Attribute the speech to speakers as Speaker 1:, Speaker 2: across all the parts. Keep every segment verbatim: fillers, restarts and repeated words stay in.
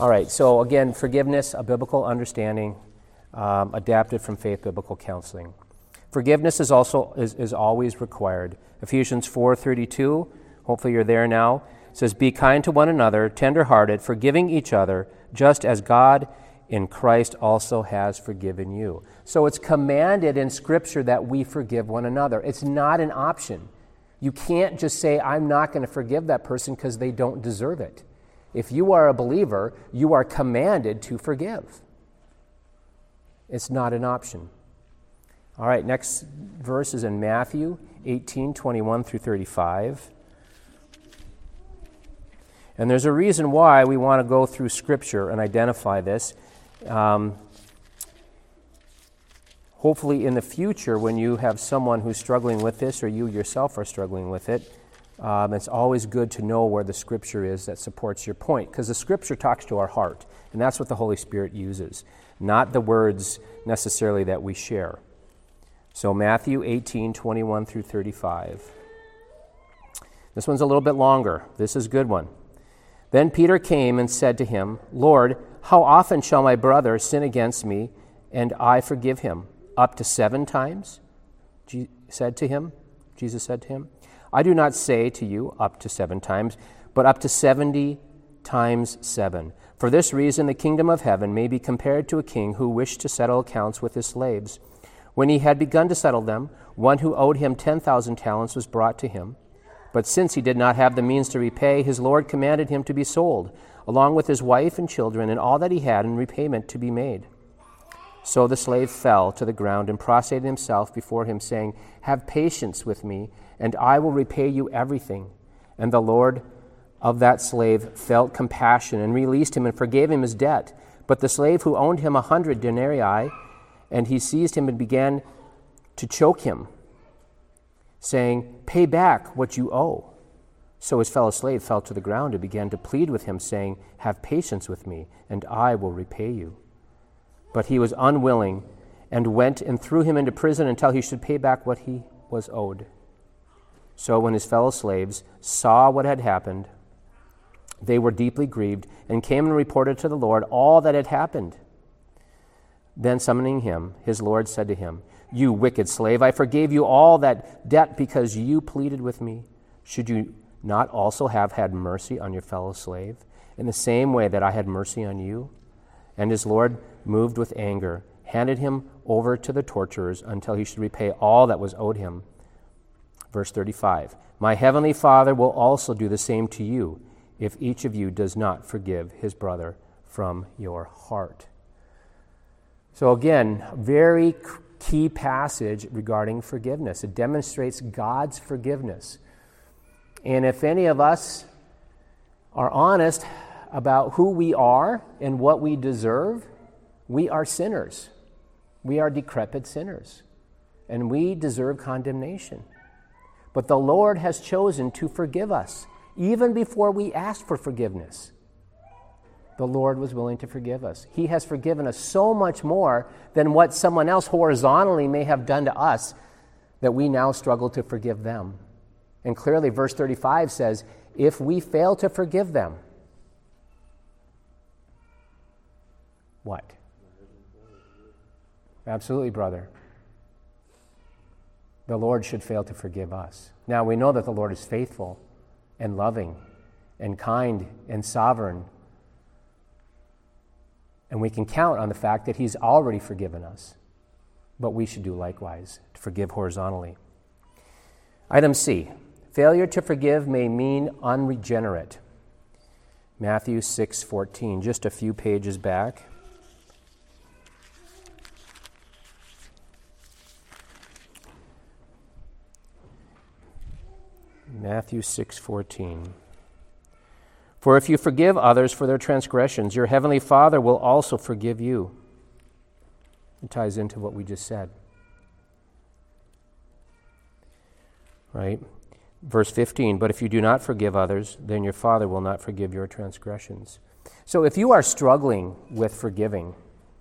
Speaker 1: All right, so again, forgiveness, a biblical understanding, um, adapted from Faith Biblical Counseling. Forgiveness is also is, is always required. Ephesians four thirty-two, hopefully you're there now, says, "Be kind to one another, tender-hearted, forgiving each other, just as God in Christ also has forgiven you." So it's commanded in Scripture that we forgive one another. It's not an option. You can't just say, "I'm not going to forgive that person because they don't deserve it." If you are a believer, you are commanded to forgive. It's not an option. All right, next verse is in Matthew eighteen, twenty-one through thirty-five. And there's a reason why we want to go through Scripture and identify this. Um, hopefully in the future, when you have someone who's struggling with this, or you yourself are struggling with it, um, it's always good to know where the Scripture is that supports your point, because the Scripture talks to our heart, and that's what the Holy Spirit uses, not the words necessarily that we share. So Matthew eighteen, twenty-one through thirty-five. This one's a little bit longer. This is a good one. "Then Peter came and said to him, 'Lord, how often shall my brother sin against me, and I forgive him? Up to seven times?' Je- said to him, Jesus said to him, 'I do not say to you up to seven times, but up to seventy times seven. For this reason the kingdom of heaven may be compared to a king who wished to settle accounts with his slaves. When he had begun to settle them, one who owed him ten thousand talents was brought to him. But since he did not have the means to repay, his Lord commanded him to be sold, along with his wife and children and all that he had, in repayment to be made. So the slave fell to the ground and prostrated himself before him, saying, "Have patience with me, and I will repay you everything." And the Lord of that slave felt compassion and released him and forgave him his debt. But the slave who owned him a hundred denarii, and he seized him and began to choke him, saying, "Pay back what you owe." So his fellow slave fell to the ground and began to plead with him, saying, "Have patience with me, and I will repay you." But he was unwilling, and went and threw him into prison until he should pay back what he was owed. So when his fellow slaves saw what had happened, they were deeply grieved, and came and reported to the Lord all that had happened. Then summoning him, his Lord said to him, "You wicked slave, I forgave you all that debt because you pleaded with me. Should you not also have had mercy on your fellow slave, in the same way that I had mercy on you?" And his Lord, moved with anger, handed him over to the torturers until he should repay all that was owed him. Verse thirty-five, "My heavenly Father will also do the same to you, if each of you does not forgive his brother from your heart." So again, very key passage regarding forgiveness. It demonstrates God's forgiveness. And if any of us are honest about who we are and what we deserve, we are sinners. We are decrepit sinners. And we deserve condemnation. But the Lord has chosen to forgive us, even before we asked for forgiveness. The Lord was willing to forgive us. He has forgiven us so much more than what someone else horizontally may have done to us, that we now struggle to forgive them. And clearly, verse thirty-five says, if we fail to forgive them, what? Absolutely, brother. The Lord should fail to forgive us. Now, we know that the Lord is faithful and loving and kind and sovereign. And we can count on the fact that he's already forgiven us. But we should do likewise, to forgive horizontally. Item C, failure to forgive may mean unregenerate. Matthew six fourteen, just a few pages back. Matthew six fourteen. For if you forgive others for their transgressions, your heavenly Father will also forgive you. It ties into what we just said. Right? Verse fifteen, but if you do not forgive others, then your Father will not forgive your transgressions. So if you are struggling with forgiving,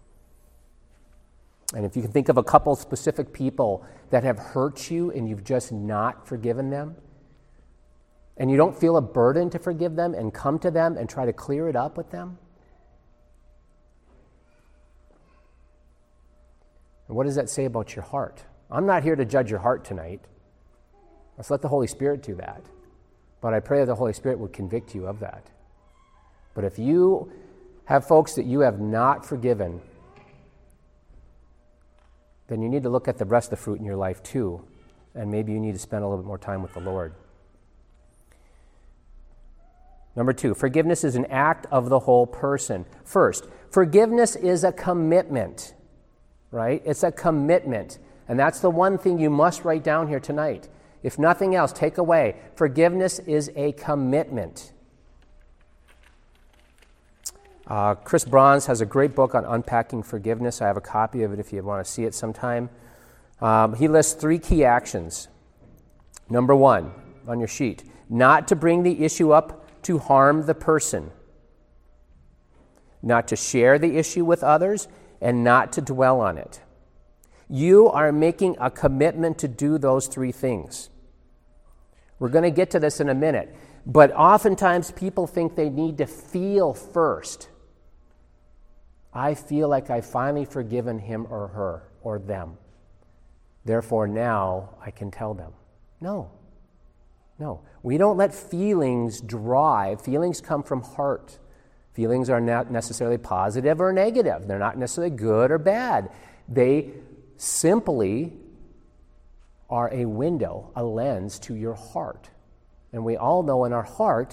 Speaker 1: and if you can think of a couple specific people that have hurt you and you've just not forgiven them, and you don't feel a burden to forgive them and come to them and try to clear it up with them, And what does that say about your heart? I'm not here to judge your heart tonight. Let's let the Holy Spirit do that. But I pray that the Holy Spirit would convict you of that. But if you have folks that you have not forgiven, then you need to look at the rest of the fruit in your life too. And maybe you need to spend a little bit more time with the Lord. Number two, forgiveness is an act of the whole person. First, forgiveness is a commitment, right? It's a commitment. And that's the one thing you must write down here tonight. If nothing else, take away. Forgiveness is a commitment. Uh, Chris Bronze has a great book on unpacking forgiveness. I have a copy of it if you want to see it sometime. Um, he lists three key actions. Number one, on your sheet, not to bring the issue up to harm the person, not to share the issue with others, and not to dwell on it. You are making a commitment to do those three things. We're going to get to this in a minute, but oftentimes people think they need to feel first. I feel like I've finally forgiven him or her or them. Therefore, now I can tell them. No. No. We don't let feelings drive. Feelings come from heart. Feelings are not necessarily positive or negative. They're not necessarily good or bad. They simply are a window, a lens to your heart. And we all know in our heart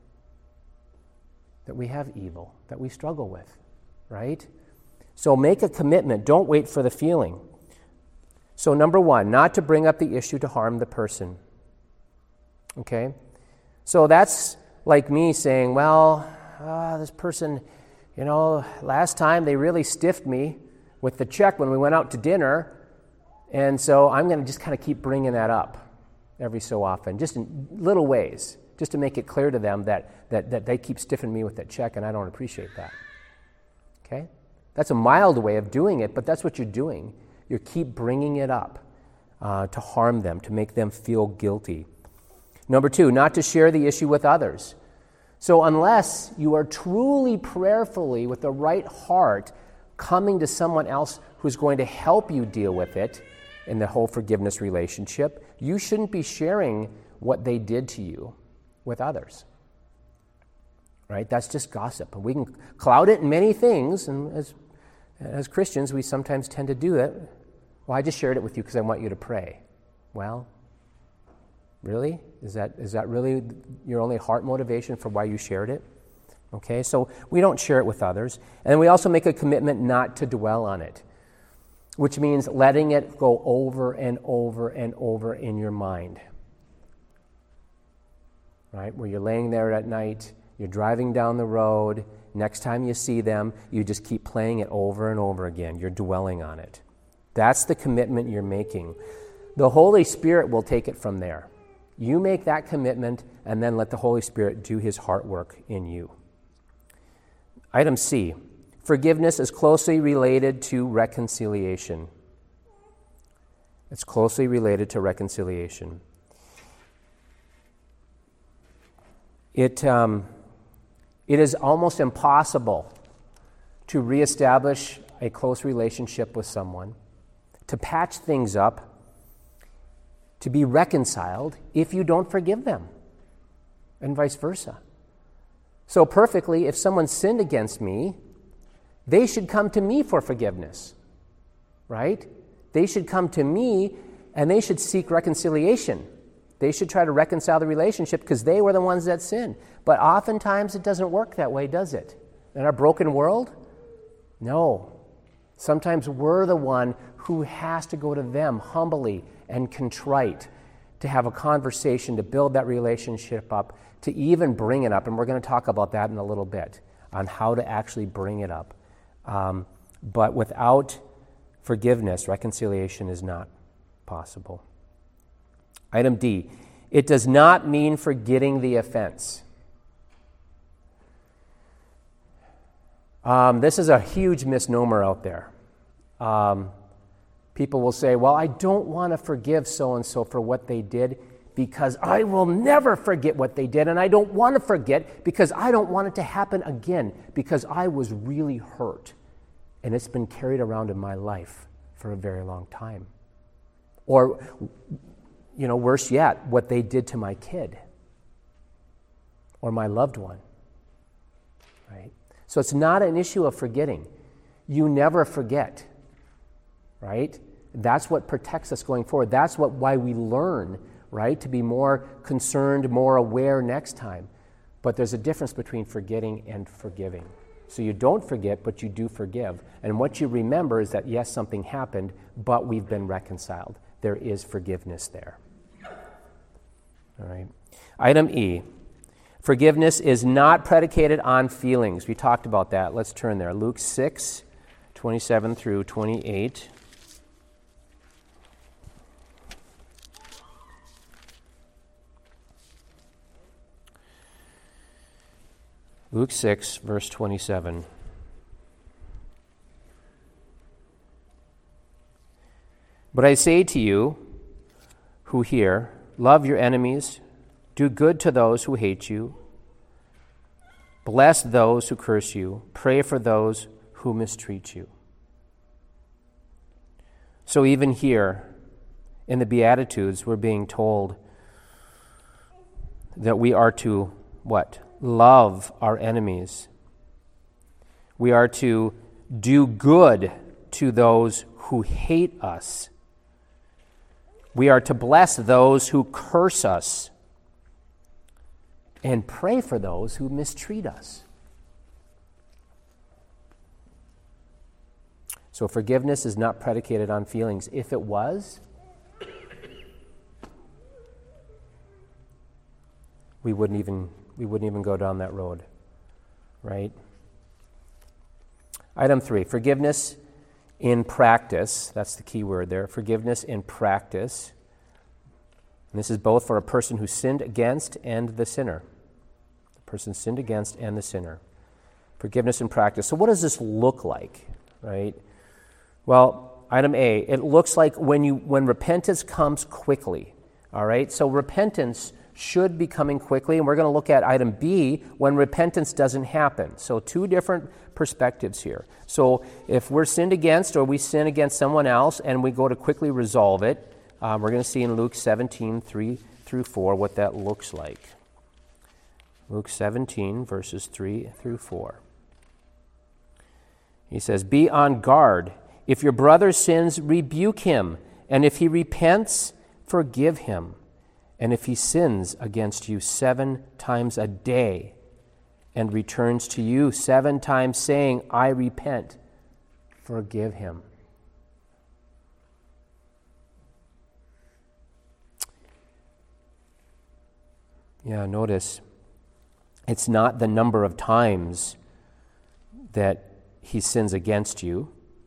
Speaker 1: that we have evil, that we struggle with, right? So make a commitment. Don't wait for the feeling. So number one, not to bring up the issue to harm the person. Okay? So that's like me saying, well, uh, this person, you know, last time they really stiffed me with the check when we went out to dinner, and so I'm going to just kind of keep bringing that up every so often, just in little ways, just to make it clear to them that, that, that they keep stiffing me with that check and I don't appreciate that. Okay? That's a mild way of doing it, but that's what you're doing. You keep bringing it up uh, to harm them, to make them feel guilty. Number two, not to share the issue with others. So unless you are truly prayerfully, with the right heart, coming to someone else who's going to help you deal with it in the whole forgiveness relationship, you shouldn't be sharing what they did to you with others. Right? That's just gossip. And we can cloud it in many things, and as, as Christians, we sometimes tend to do it. Well, I just shared it with you because I want you to pray. Well, really? Is that is that really your only heart motivation for why you shared it? Okay, so we don't share it with others. And we also make a commitment not to dwell on it, which means letting it go over and over and over in your mind. Right? Where you're laying there at night, you're driving down the road, next time you see them, you just keep playing it over and over again. You're dwelling on it. That's the commitment you're making. The Holy Spirit will take it from there. You make that commitment and then let the Holy Spirit do his heart work in you. Item C, forgiveness is closely related to reconciliation. It's closely related to reconciliation. It, um, it is almost impossible to reestablish a close relationship with someone, to patch things up, to be reconciled if you don't forgive them, and vice versa. So perfectly, if someone sinned against me, they should come to me for forgiveness, right? They should come to me and they should seek reconciliation. They should try to reconcile the relationship because they were the ones that sinned. But oftentimes it doesn't work that way, does it? In our broken world? No. Sometimes we're the one who has to go to them humbly and contrite to have a conversation, to build that relationship up, to even bring it up. And we're going to talk about that in a little bit, on how to actually bring it up. Um, but without forgiveness, reconciliation is not possible. Item D, it does not mean forgetting the offense. Um, this is a huge misnomer out there. Um, people will say, well, I don't want to forgive so-and-so for what they did because I will never forget what they did, and I don't want to forget because I don't want it to happen again because I was really hurt, and it's been carried around in my life for a very long time. Or, you know, worse yet, what they did to my kid or my loved one, right? So it's not an issue of forgetting. You never forget, right? That's what protects us going forward. That's what why we learn, right? To be more concerned, more aware next time. But there's a difference between forgetting and forgiving. So you don't forget, but you do forgive. And what you remember is that, yes, something happened, but we've been reconciled. There is forgiveness there. All right. Item E. Forgiveness is not predicated on feelings. We talked about that. Let's turn there. Luke six, twenty-seven through twenty-eight. Luke six, verse twenty-seven. But I say to you who hear, love your enemies, do good to those who hate you, bless those who curse you, pray for those who mistreat you. So even here in the Beatitudes, we're being told that we are to what? Love our enemies. We are to do good to those who hate us. We are to bless those who curse us and pray for those who mistreat us. So forgiveness is not predicated on feelings. If it was, we wouldn't even we wouldn't even go down that road, right? Item three, forgiveness in practice. That's the key word there. Forgiveness in practice. And this is both for a person who sinned against and the sinner. The person sinned against and the sinner. Forgiveness in practice. So what does this look like, right? Well, item A, it looks like when you when repentance comes quickly, all right? So repentance should be coming quickly, and we're going to look at item B, when repentance doesn't happen. So two different perspectives here. So if we're sinned against or we sin against someone else and we go to quickly resolve it, um, we're going to see in Luke seventeen, three through four what that looks like. Luke seventeen, verses three through four. He says, be on guard. If your brother sins, rebuke him, and if he repents, forgive him. And if he sins against you seven times a day and returns to you seven times saying, I repent, forgive him. Yeah, notice, it's not the number of times that he sins against you,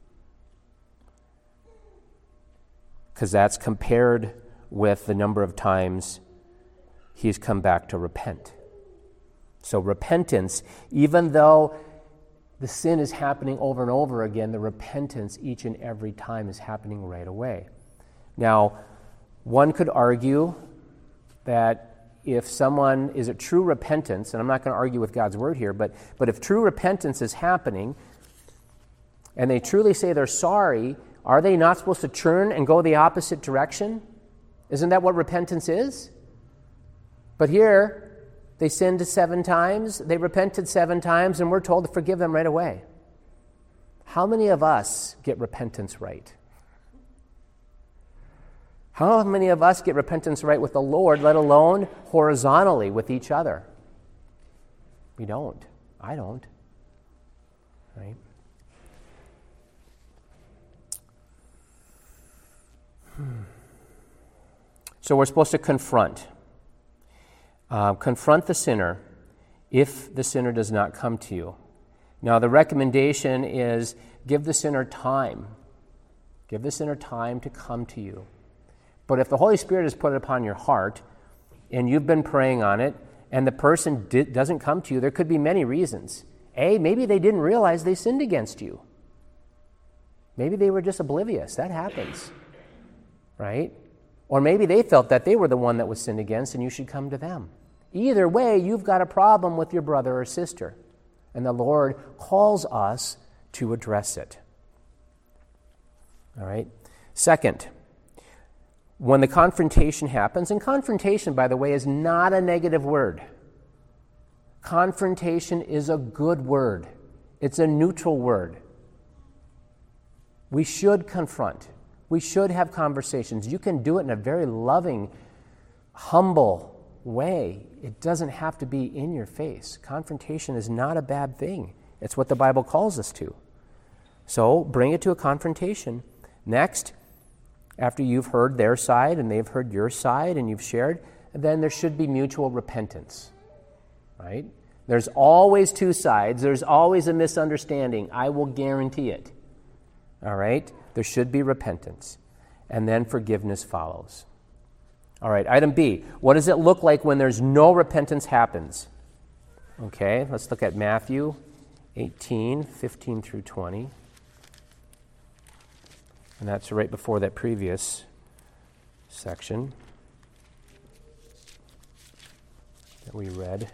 Speaker 1: because that's compared with the number of times he's come back to repent. So repentance, even though the sin is happening over and over again, the repentance each and every time is happening right away. Now, one could argue that if someone is a true repentance, and I'm not going to argue with God's word here, but, but if true repentance is happening and they truly say they're sorry, are they not supposed to turn and go the opposite direction? Isn't that what repentance is? But here, they sinned seven times, they repented seven times, and we're told to forgive them right away. How many of us get repentance right? How many of us get repentance right with the Lord, let alone horizontally with each other? We don't. I don't. Right? Hmm. So we're supposed to confront. Uh, confront the sinner if the sinner does not come to you. Now, the recommendation is give the sinner time. Give the sinner time to come to you. But if the Holy Spirit has put it upon your heart and you've been praying on it and the person di- doesn't come to you, there could be many reasons. A, maybe they didn't realize they sinned against you. Maybe they were just oblivious. That happens, right? Or maybe they felt that they were the one that was sinned against and you should come to them. Either way, you've got a problem with your brother or sister, and the Lord calls us to address it. All right? Second, when the confrontation happens, and confrontation, by the way, is not a negative word. Confrontation is a good word. It's a neutral word. We should confront. We should have conversations. You can do it in a very loving, humble way. It doesn't have to be in your face. Confrontation is not a bad thing. It's what the Bible calls us to. So bring it to a confrontation. Next, after you've heard their side and they've heard your side and you've shared, then there should be mutual repentance, right? There's always two sides. There's always a misunderstanding. I will guarantee it, all right? There should be repentance, and then forgiveness follows. All right, item B, what does it look like when there's no repentance happens? Okay, let's look at Matthew eighteen, fifteen through twenty. And that's right before that previous section that we read.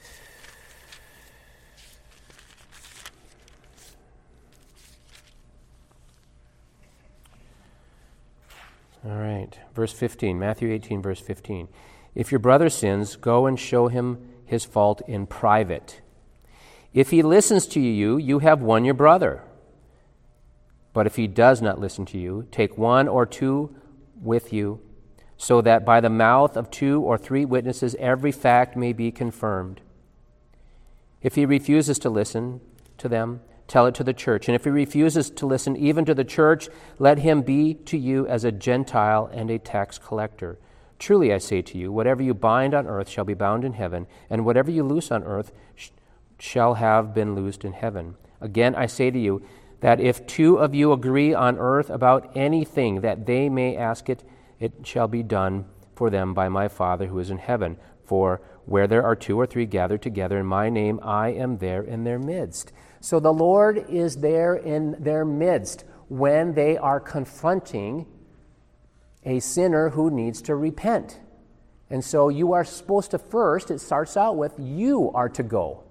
Speaker 1: All right, verse fifteen, Matthew eighteen, verse fifteen. If your brother sins, go and show him his fault in private. If he listens to you, you have won your brother. But if he does not listen to you, take one or two with you, so that by the mouth of two or three witnesses every fact may be confirmed. If he refuses to listen to them, tell it to the church. And if he refuses to listen even to the church, let him be to you as a Gentile and a tax collector. Truly I say to you, whatever you bind on earth shall be bound in heaven, and whatever you loose on earth sh- shall have been loosed in heaven. Again I say to you, that if two of you agree on earth about anything that they may ask it, it shall be done for them by my Father who is in heaven. For where there are two or three gathered together in my name, I am there in their midst. So the Lord is there in their midst when they are confronting a sinner who needs to repent. And so you are supposed to first, it starts out with, you are to go.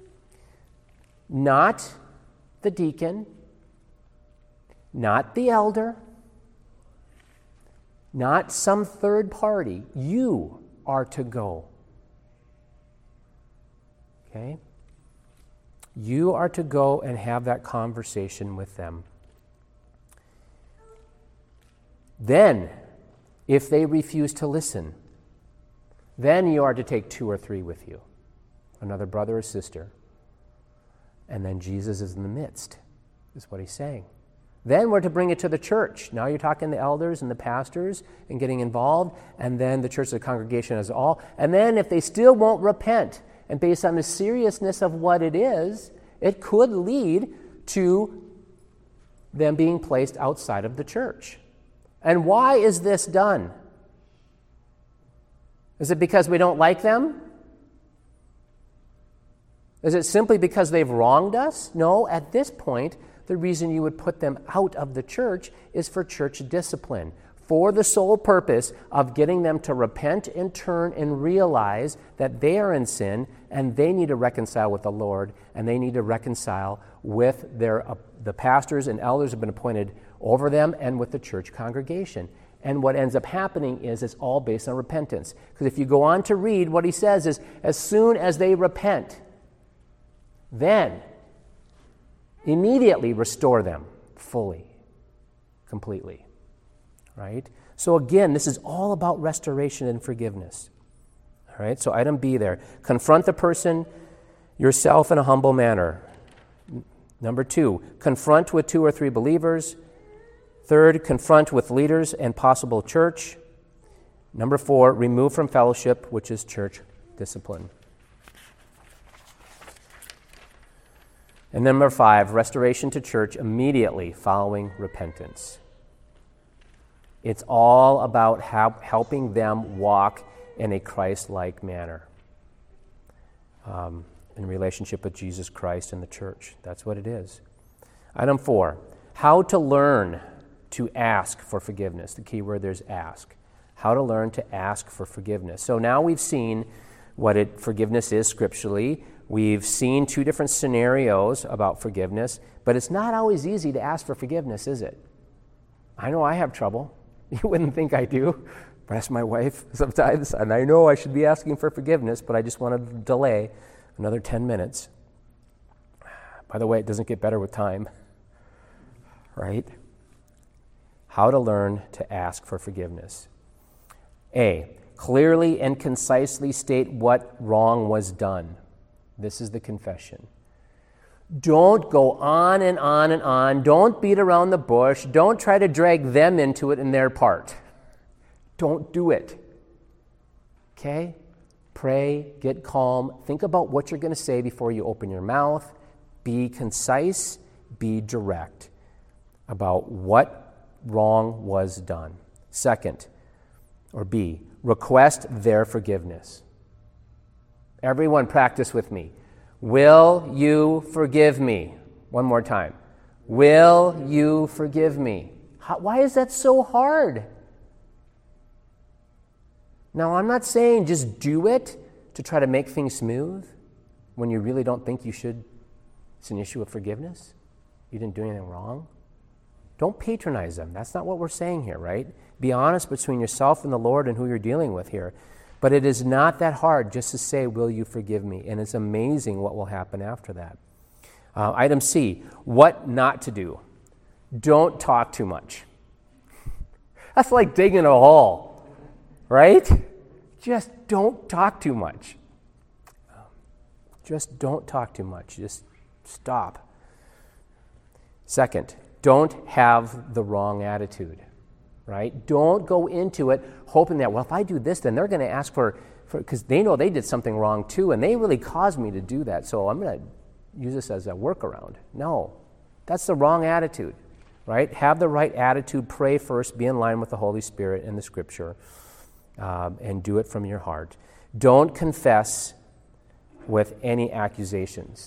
Speaker 1: Not the deacon, not the elder, not some third party. You are to go. Okay? You are to go and have that conversation with them. Then, if they refuse to listen, then you are to take two or three with you, another brother or sister. And then Jesus is in the midst, is what he's saying. Then we're to bring it to the church. Now you're talking the elders and the pastors and getting involved, and then the church, the congregation as all. And then if they still won't repent, and based on the seriousness of what it is, it could lead to them being placed outside of the church. And why is this done? Is it because we don't like them? Is it simply because they've wronged us? No, at this point, the reason you would put them out of the church is for church discipline, for the sole purpose of getting them to repent and turn and realize that they are in sin and they need to reconcile with the Lord, and they need to reconcile with their uh, the pastors and elders have been appointed over them and with the church congregation. And what ends up happening is it's all based on repentance. Because if you go on to read, what he says is, as soon as they repent, then immediately restore them fully, completely, right? So again, this is all about restoration and forgiveness, all right? So item B there, confront the person yourself in a humble manner. Number two, confront with two or three believers. Third, confront with leaders and possible church. Number four, remove from fellowship, which is church discipline. And number five, restoration to church immediately following repentance. It's all about ha- helping them walk in a Christ-like manner um, in relationship with Jesus Christ and the church. That's what it is. Item four, how to learn to ask for forgiveness. The key word there is ask. How to learn to ask for forgiveness. So now we've seen what it, forgiveness is scripturally. We've seen two different scenarios about forgiveness, but it's not always easy to ask for forgiveness, is it? I know I have trouble. You wouldn't think I do. But ask my wife sometimes, and I know I should be asking for forgiveness, but I just want to delay another ten minutes. By the way, it doesn't get better with time, right? How to learn to ask for forgiveness. A, clearly and concisely state what wrong was done. This is the confession. Don't go on and on and on. Don't beat around the bush. Don't try to drag them into it in their part. Don't do it. Okay? Pray, get calm. Think about what you're going to say before you open your mouth. Be concise, be direct about what wrong was done. Second, or B, request their forgiveness. Everyone practice with me. Will you forgive me? One more time. Will you forgive me? How, why is that so hard? Now, I'm not saying just do it to try to make things smooth when you really don't think you should. It's an issue of forgiveness. You didn't do anything wrong. Don't patronize them. That's not what we're saying here, right? Be honest between yourself and the Lord and who you're dealing with here. But it is not that hard just to say, will you forgive me? And it's amazing what will happen after that. Uh, item C, what not to do. Don't talk too much. That's like digging a hole, right? Just don't talk too much. Just don't talk too much. Just stop. Second, don't have the wrong attitude. Right? Don't go into it hoping that, well, if I do this, then they're going to ask for, because they know they did something wrong too, and they really caused me to do that, so I'm going to use this as a workaround. No, that's the wrong attitude, right? Have the right attitude, pray first, be in line with the Holy Spirit and the Scripture, um, and do it from your heart. Don't confess with any accusations.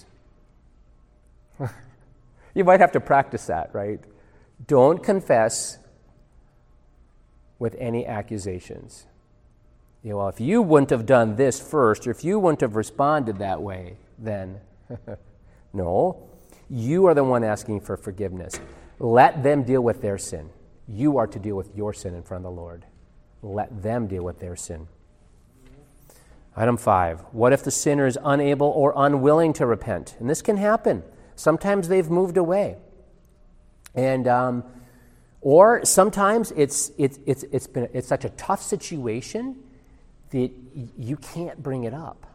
Speaker 1: You might have to practice that, right? Don't confess with any accusations. You know, well, if you wouldn't have done this first, or if you wouldn't have responded that way, then no. You are the one asking for forgiveness. Let them deal with their sin. You are to deal with your sin in front of the Lord. Let them deal with their sin. Item five, what if the sinner is unable or unwilling to repent? And this can happen. Sometimes they've moved away. And um, Or sometimes it's it's it's it's been it's such a tough situation that you can't bring it up.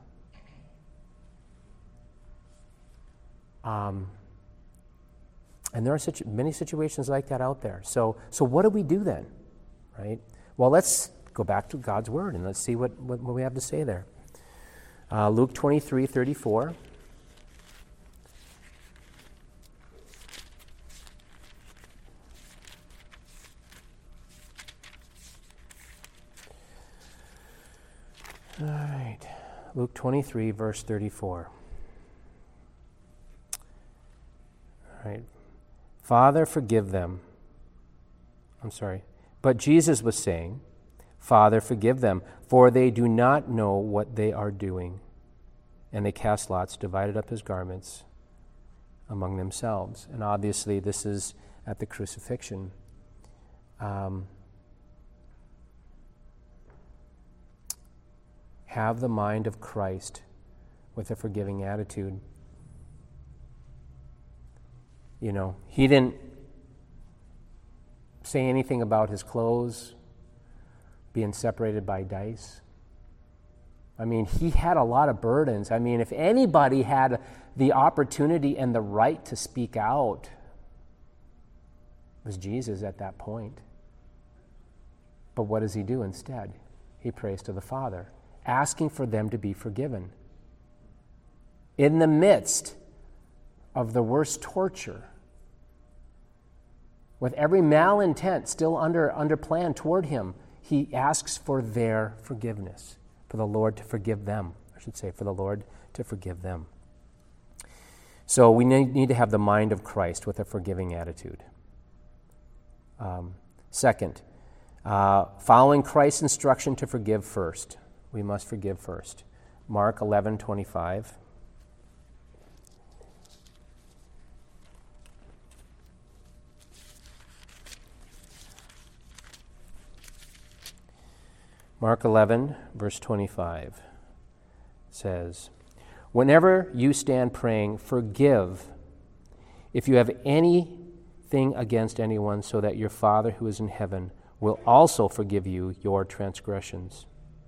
Speaker 1: Um, and there are such many situations like that out there. So so what do we do then, right? Well, let's go back to God's Word and let's see what, what, what we have to say there. Uh, Luke twenty-three thirty-four. All right, Luke twenty-three, verse thirty-four. All right. Father, forgive them. I'm sorry. But Jesus was saying, Father, forgive them, for they do not know what they are doing. And they cast lots, divided up his garments among themselves. And obviously, this is at the crucifixion. Um, Have the mind of Christ with a forgiving attitude. You know, he didn't say anything about his clothes being separated by dice. I mean, he had a lot of burdens. I mean, if anybody had the opportunity and the right to speak out, it was Jesus at that point. But what does he do instead? He prays to the Father, asking for them to be forgiven. In the midst of the worst torture, with every malintent still under, under plan toward him, he asks for their forgiveness, for the Lord to forgive them. I should say, for the Lord to forgive them. So we need, need to have the mind of Christ with a forgiving attitude. Um, second, uh, following Christ's instruction to forgive first. We must forgive first. Mark eleven twenty-five. Mark eleven, verse twenty-five says, "Whenever you stand praying, forgive if you have anything against anyone, so that your Father who is in heaven will also forgive you your transgressions."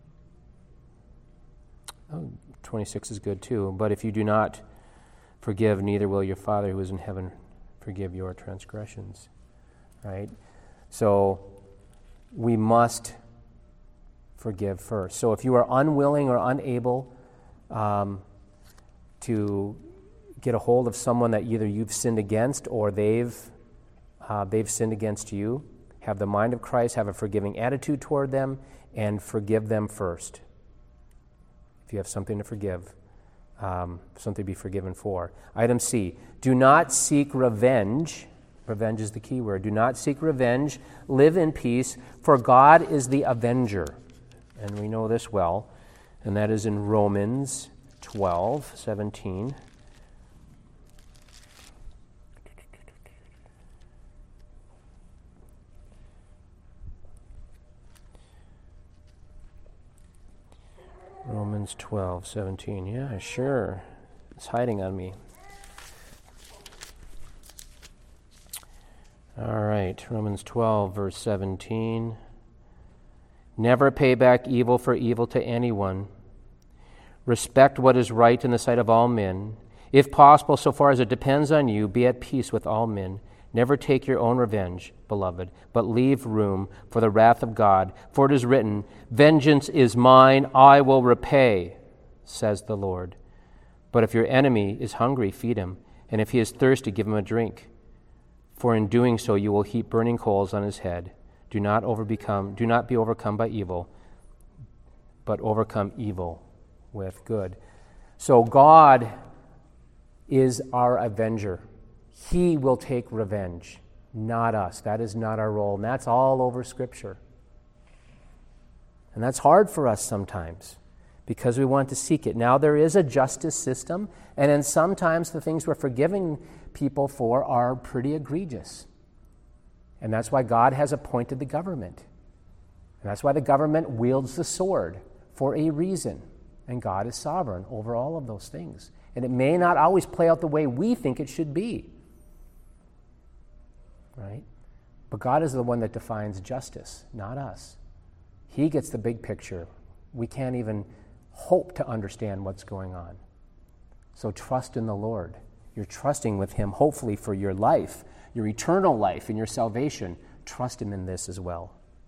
Speaker 1: Oh, twenty-six is good too. "But if you do not forgive, neither will your Father who is in heaven forgive your transgressions." Right? So we must forgive first. So if you are unwilling or unable um, to get a hold of someone that either you've sinned against or they've uh, they've sinned against you, have the mind of Christ, have a forgiving attitude toward them, and forgive them first. If you have something to forgive, um, something to be forgiven for. Item C, do not seek revenge. Revenge is the key word. Do not seek revenge. Live in peace, for God is the avenger. And we know this well, and that is in Romans twelve seventeen. Romans twelve seventeen. Yeah, sure. It's hiding on me. All right, Romans twelve, verse seventeen. "Never pay back evil for evil to anyone. Respect what is right in the sight of all men. If possible, so far as it depends on you, be at peace with all men. Never take your own revenge, beloved, but leave room for the wrath of God. For it is written, 'Vengeance is mine, I will repay,' says the Lord. But if your enemy is hungry, feed him, and if he is thirsty, give him a drink. For in doing so you will heap burning coals on his head. Do not overbecome, do not be overcome by evil, but overcome evil with good." So God is our avenger. He will take revenge, not us. That is not our role, and that's all over Scripture. And that's hard for us sometimes because we want to seek it. Now, there is a justice system, and then sometimes the things we're forgiving people for are pretty egregious. And that's why God has appointed the government. And that's why the government wields the sword for a reason. And God is sovereign over all of those things. And it may not always play out the way we think it should be. Right? But God is the one that defines justice, not us. He gets the big picture. We can't even hope to understand what's going on. So trust in the Lord. You're trusting with Him, hopefully, for your life, your eternal life, and your salvation. Trust Him in this as well.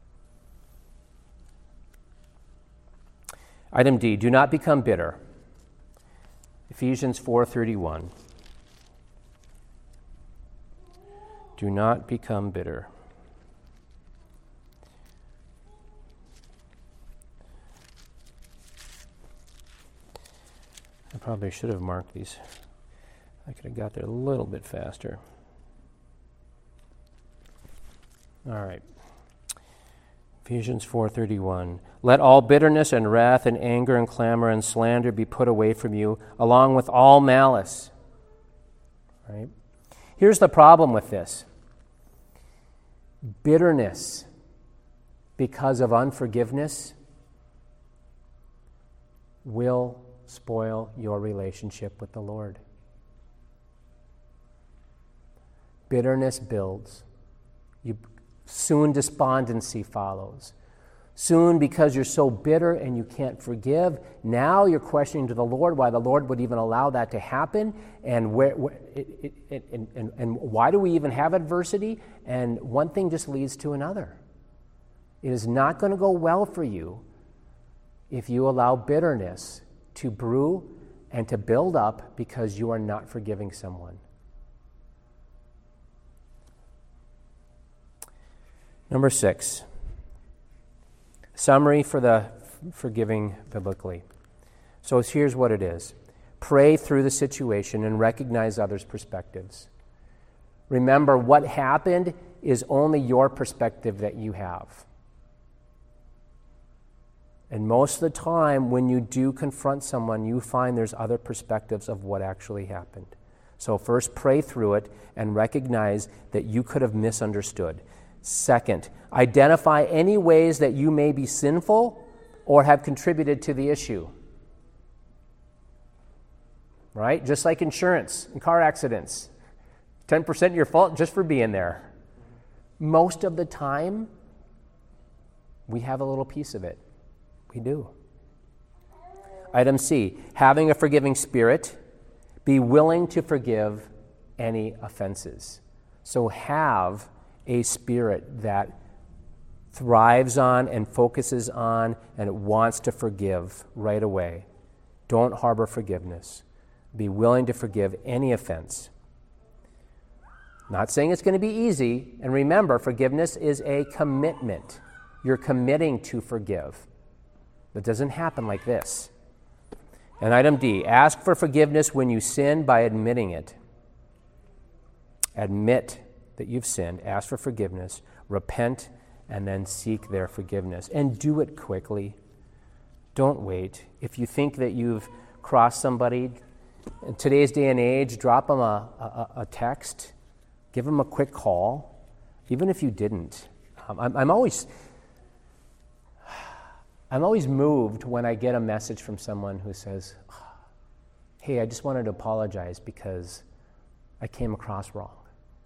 Speaker 1: Item D, do not become bitter. Ephesians four thirty-one. Do not become bitter. I probably should have marked these. I could have got there a little bit faster. All right. Ephesians four thirty-one. Let all bitterness and wrath and anger and clamor and slander be put away from you, along with all malice. Right? Here's the problem with this. Bitterness because of unforgiveness will spoil your relationship with the Lord. Bitterness builds. You, soon despondency follows. Soon, because you're so bitter and you can't forgive, now you're questioning to the Lord why the Lord would even allow that to happen, and where, where it, it, it, and, and, and why do we even have adversity? And one thing just leads to another. It is not going to go well for you if you allow bitterness to brew and to build up because you are not forgiving someone. Number six, summary for the forgiving biblically. So here's what it is. Pray through the situation and recognize others' perspectives. Remember, what happened is only your perspective that you have. And most of the time, when you do confront someone, you find there's other perspectives of what actually happened. So first, pray through it and recognize that you could have misunderstood. Second, identify any ways that you may be sinful or have contributed to the issue. Right? Just like insurance and car accidents. ten percent your fault just for being there. Most of the time, we have a little piece of it. We do. Item C, having a forgiving spirit, be willing to forgive any offenses. So have a spirit that thrives on and focuses on and it wants to forgive right away. Don't harbor forgiveness. Be willing to forgive any offense. Not saying it's going to be easy. And remember, forgiveness is a commitment. You're committing to forgive. It doesn't happen like this. And item D, ask for forgiveness when you sin by admitting it. Admit that you've sinned, ask for forgiveness, repent, and then seek their forgiveness. And do it quickly. Don't wait. If you think that you've crossed somebody, in today's day and age, drop them a, a, a text, give them a quick call, even if you didn't. Um, I'm, I'm always... I'm always moved when I get a message from someone who says, hey, I just wanted to apologize because I came across wrong.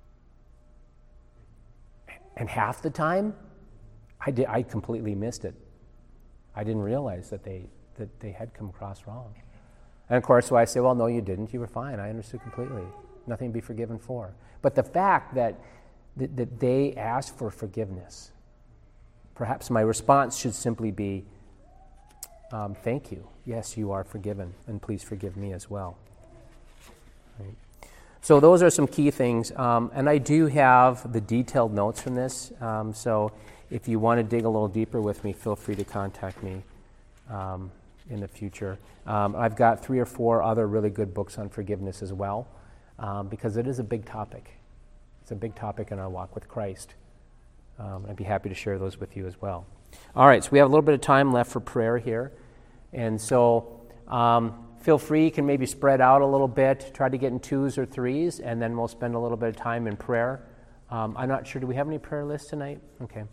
Speaker 1: And half the time, I, did, I completely missed it. I didn't realize that they, that they had come across wrong. And of course, so I say, well, no, you didn't. You were fine. I understood completely. Nothing to be forgiven for. But the fact that, that, that they asked for forgiveness, perhaps my response should simply be, um, thank you. Yes, you are forgiven, and please forgive me as well. Right. So those are some key things. Um, and I do have the detailed notes from this. Um, so if you want to dig a little deeper with me, feel free to contact me um, in the future. Um, I've got three or four other really good books on forgiveness as well, um, because it is a big topic. It's a big topic in our walk with Christ. Um, I'd be happy to share those with you as well. All right, so we have a little bit of time left for prayer here. And so um, feel free, you can maybe spread out a little bit, try to get in twos or threes, and then we'll spend a little bit of time in prayer. Um, I'm not sure, do we have any prayer lists tonight? Okay.